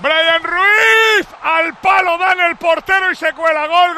Brian Ruiz, al palo dan el portero y se cuela. Gol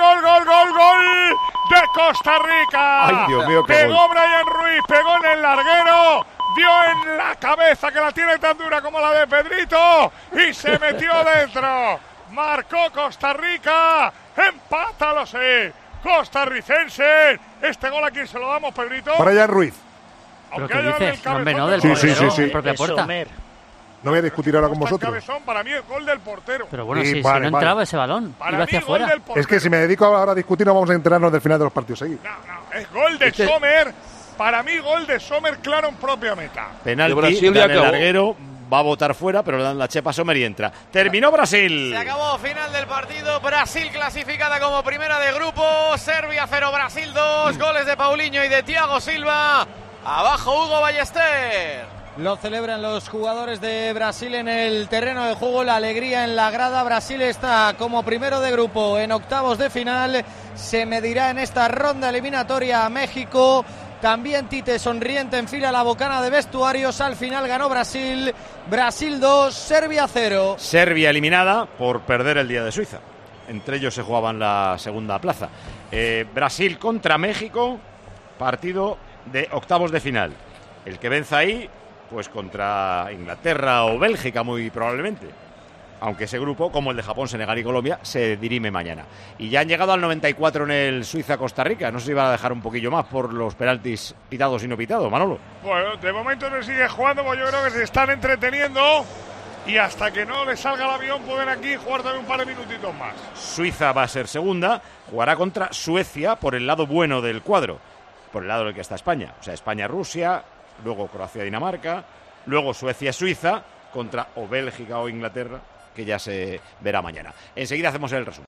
de Costa Rica. Ay, Dios mío, qué pegó gol. Brian Ruiz, pegó en el larguero, dio en la cabeza, que la tiene tan dura como la de Pedrito, y se metió dentro. Marcó Costa Rica, empátalo, costarricense. Este gol a quién se lo damos, Pedrito. Brian Ruiz. ¿Pero Aunque qué haya dices? el cabezón Hombre, no, del del Sí, portero, sí. en propia puerta. No voy a discutir ahora con Costa vosotros. Cabezón, para mí es gol del portero. Pero bueno, Sí, si vale, no vale. entraba ese balón, Para iba mí hacia gol afuera. del portero. Es que si me dedico ahora a discutir no vamos a enterarnos del final de los partidos seguidos. No, es gol de Sommer. Para mí, gol de Sommer, claro, en propia meta. Penalti, De Brasil ya dan el acabó. larguero, va a votar fuera, pero le dan la chepa a Sommer y entra. Terminó Brasil. Se acabó, final del partido. Brasil clasificada como primera de grupo. Serbia 0, Brasil 2. Goles de Paulinho y de Thiago Silva. Abajo Hugo Ballester. Lo celebran los jugadores de Brasil en el terreno de juego, la alegría en la grada. Brasil está como primero de grupo en octavos de final. Se medirá en esta ronda eliminatoria a México. También Tite sonriente enfila la bocana de vestuarios. Al final ganó Brasil. Brasil 2, Serbia 0. Serbia eliminada por perder el día de Suiza. Entre ellos se jugaban la segunda plaza. Brasil contra México, partido de octavos de final. El que venza ahí, pues contra Inglaterra o Bélgica muy probablemente. Aunque ese grupo, como el de Japón, Senegal y Colombia, se dirime mañana. Y ya han llegado al 94 en el Suiza-Costa Rica. No sé si van a dejar un poquillo más por los penaltis pitados y no pitados, Manolo. Bueno, de momento no sigue jugando, pues yo creo que se están entreteniendo. Y hasta que no le salga el avión, pueden aquí jugar también un par de minutitos más. Suiza va a ser segunda, jugará contra Suecia por el lado bueno del cuadro, por el lado en el que está España. O sea, España-Rusia, luego Croacia-Dinamarca, luego Suecia-Suiza contra o Bélgica o Inglaterra, que ya se verá mañana. Enseguida hacemos el resumen.